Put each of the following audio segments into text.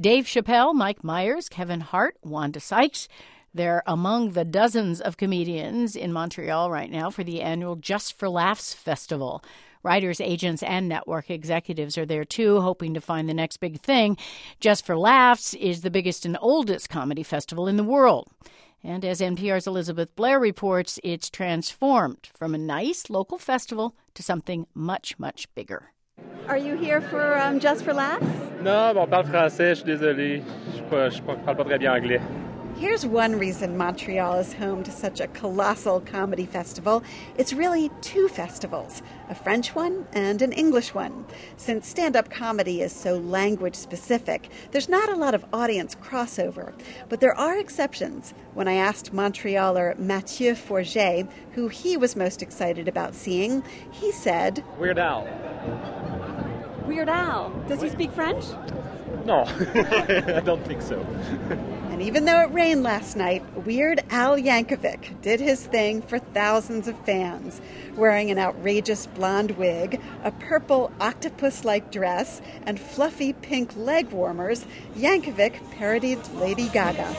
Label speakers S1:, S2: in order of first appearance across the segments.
S1: Dave Chappelle, Mike Myers, Kevin Hart, Wanda Sykes. They're among the dozens of comedians in Montreal right now for the annual Just for Laughs festival. Writers, agents, and network executives are there, too, hoping to find the next big thing. Just for Laughs is the biggest and oldest comedy festival in the world. And as NPR's Elizabeth Blair reports, it's transformed from a nice local festival to something much, much bigger.
S2: Are you here for Just for Laughs?
S3: Non, on parle français, je suis désolé. Je parle pas très bien anglais.
S2: Here's one reason Montreal is home to such a colossal comedy festival. It's really two festivals, a French one and an English one. Since stand-up comedy is so language-specific, there's not a lot of audience crossover. But there are exceptions. When I asked Montrealer Mathieu Forget who he was most excited about seeing, he said,
S3: Weird Al.
S2: Weird Al? Does he speak French?
S3: No, I don't think so.
S2: And even though it rained last night, Weird Al Yankovic did his thing for thousands of fans. Wearing an outrageous blonde wig, a purple octopus-like dress, and fluffy pink leg warmers, Yankovic parodied Lady Gaga.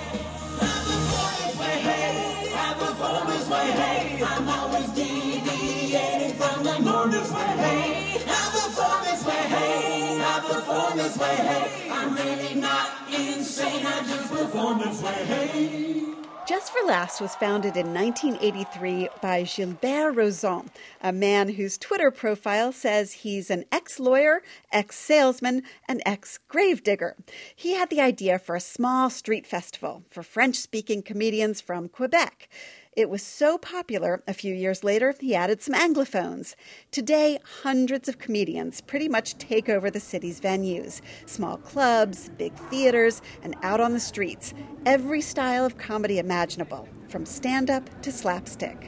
S2: I'm really not insane, I just perform this way. Just for Laughs was founded in 1983 by Gilbert Rozon, a man whose Twitter profile says he's an ex-lawyer, ex-salesman, and ex-gravedigger. He had the idea for a small street festival for French-speaking comedians from Quebec. It was so popular, a few years later, he added some Anglophones. Today, hundreds of comedians pretty much take over the city's venues. Small clubs, big theaters, and out on the streets. Every style of comedy imaginable, from stand-up to slapstick.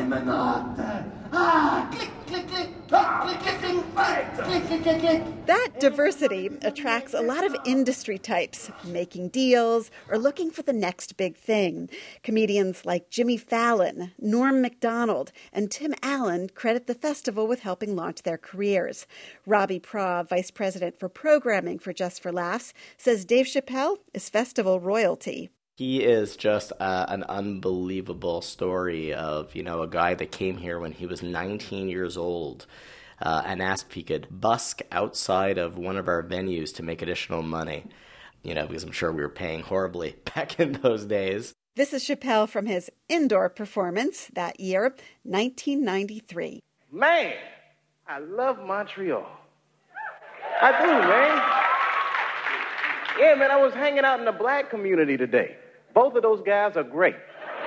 S2: That diversity attracts a lot of industry types, making deals or looking for the next big thing. Comedians like Jimmy Fallon, Norm Macdonald, and Tim Allen credit the festival with helping launch their careers. Robbie Praw, vice president for programming for Just for Laughs, says Dave Chappelle is festival royalty.
S4: He is just an unbelievable story of, a guy that came here when he was 19 years old and asked if he could busk outside of one of our venues to make additional money, because I'm sure we were paying horribly back in those days.
S2: This is Chappelle from his indoor performance that year, 1993.
S5: Man, I love Montreal. I do, man. Yeah, man, I was hanging out in the black community today. Both of those guys are great.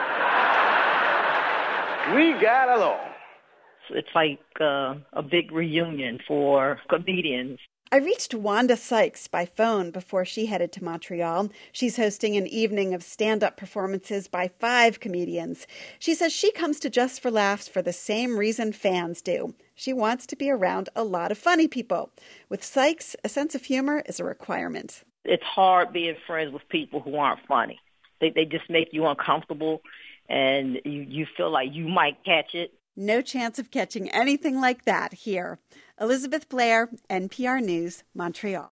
S5: We got along.
S6: It's like a big reunion for comedians.
S2: I reached Wanda Sykes by phone before she headed to Montreal. She's hosting an evening of stand-up performances by 5 comedians. She says she comes to Just for Laughs for the same reason fans do. She wants to be around a lot of funny people. With Sykes, a sense of humor is a requirement.
S6: It's hard being friends with people who aren't funny. They just make you uncomfortable, and you feel like you might catch it.
S2: No chance of catching anything like that here. Elizabeth Blair, NPR News, Montreal.